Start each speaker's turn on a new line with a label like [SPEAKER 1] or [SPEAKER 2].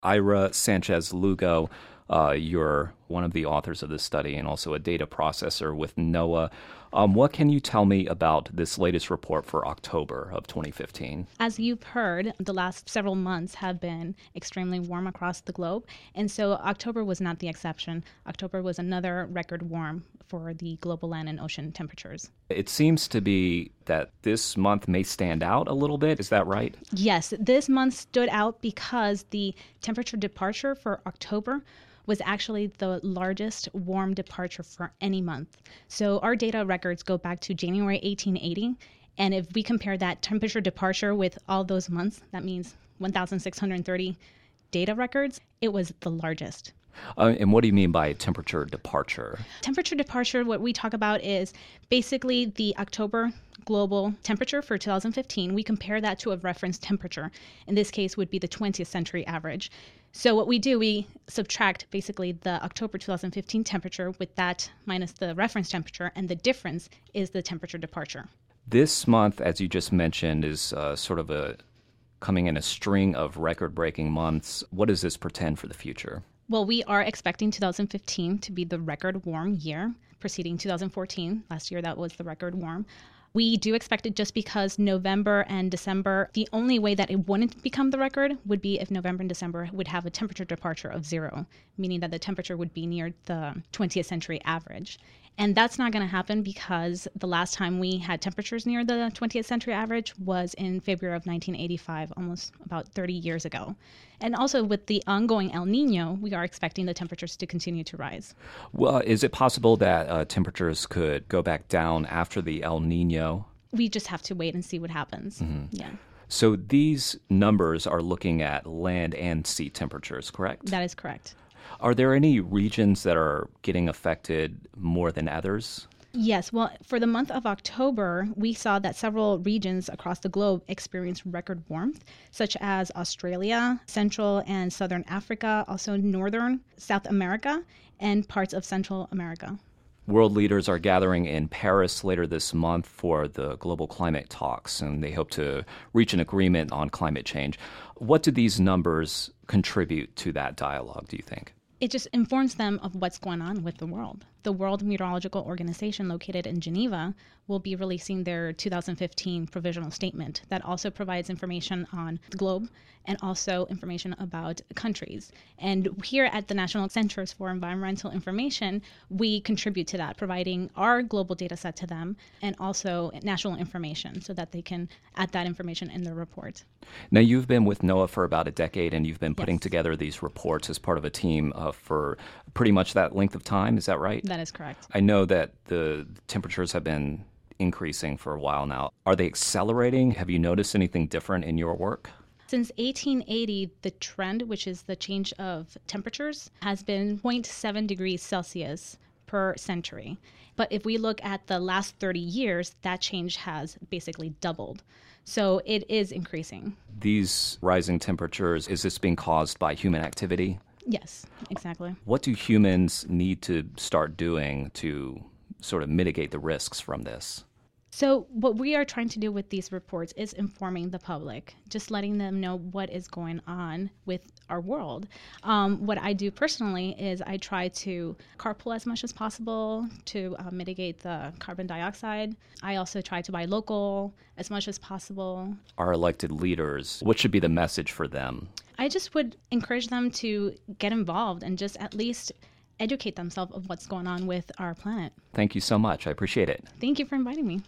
[SPEAKER 1] Ira Sanchez Lugo, you're one of the authors of this study and also a data processor with NOAA. What can you tell me about this latest report for October of 2015?
[SPEAKER 2] As you've heard, the last several months have been extremely warm across the globe, and so October was not the exception. October was another record warm for the global land and ocean temperatures.
[SPEAKER 1] It seems to be that this month may stand out a little bit. Is that right?
[SPEAKER 2] Yes, this month stood out because the temperature departure for October was actually the largest warm departure for any month. So our data records go back to January 1880. And if we compare that temperature departure with all those months, that means 1,630 data records, it was the largest.
[SPEAKER 1] And what do you mean by temperature departure?
[SPEAKER 2] Temperature departure, what we talk about is basically the October global temperature for 2015. We compare that to a reference temperature. In this case, would be the 20th century average. So what we do, we subtract basically the October 2015 temperature with that minus the reference temperature, and the difference is the temperature departure.
[SPEAKER 1] This month, as you just mentioned, is sort of coming in a string of record-breaking months. What does this portend for the future?
[SPEAKER 2] Well, we are expecting 2015 to be the record warm year, preceding 2014. Last year, that was the record warm. We do expect it just because November and December, the only way that it wouldn't become the record would be if November and December would have a temperature departure of 0, meaning that the temperature would be near the 20th century average. And that's not going to happen because the last time we had temperatures near the 20th century average was in February of 1985, almost about 30 years ago. And also with the ongoing El Nino, we are expecting the temperatures to continue to rise.
[SPEAKER 1] Well, is it possible that temperatures could go back down after the El Nino?
[SPEAKER 2] We just have to wait and see what happens.
[SPEAKER 1] Mm-hmm.
[SPEAKER 2] Yeah.
[SPEAKER 1] So these numbers are looking at land and sea temperatures, correct?
[SPEAKER 2] That is correct.
[SPEAKER 1] Are there any regions that are getting affected more than others?
[SPEAKER 2] Yes. Well, for the month of October, we saw that several regions across the globe experienced record warmth, such as Australia, Central and Southern Africa, also Northern South America, and parts of Central America.
[SPEAKER 1] World leaders are gathering in Paris later this month for the global climate talks, and they hope to reach an agreement on climate change. What do these numbers contribute to that dialogue, do you think?
[SPEAKER 2] It just informs them of what's going on with the world. The World Meteorological Organization, located in Geneva, will be releasing their 2015 provisional statement that also provides information on the globe and also information about countries. And here at the National Centers for Environmental Information, we contribute to that, providing our global data set to them and also national information so that they can add that information in their report.
[SPEAKER 1] Now, you've been with NOAA for about a decade, and you've been putting
[SPEAKER 2] Yes.
[SPEAKER 1] together these reports as part of a team for pretty much that length of time. Is that right?
[SPEAKER 2] That is correct.
[SPEAKER 1] I know that the temperatures have been increasing for a while now. Are they accelerating? Have you noticed anything different in your work?
[SPEAKER 2] Since 1880, the trend, which is the change of temperatures, has been 0.7 degrees Celsius per century. But if we look at the last 30 years, that change has basically doubled. So it is increasing.
[SPEAKER 1] These rising temperatures, is this being caused by human activity?
[SPEAKER 2] Yes, exactly.
[SPEAKER 1] What do humans need to start doing to sort of mitigate the risks from this?
[SPEAKER 2] So what we are trying to do with these reports is informing the public, just letting them know what is going on with our world. What I do personally is I try to carpool as much as possible to mitigate the carbon dioxide. I also try to buy local as much as possible.
[SPEAKER 1] Our elected leaders, what should be the message for them?
[SPEAKER 2] I just would encourage them to get involved and just at least educate themselves of what's going on with our planet.
[SPEAKER 1] Thank you so much. I appreciate it.
[SPEAKER 2] Thank you for inviting me.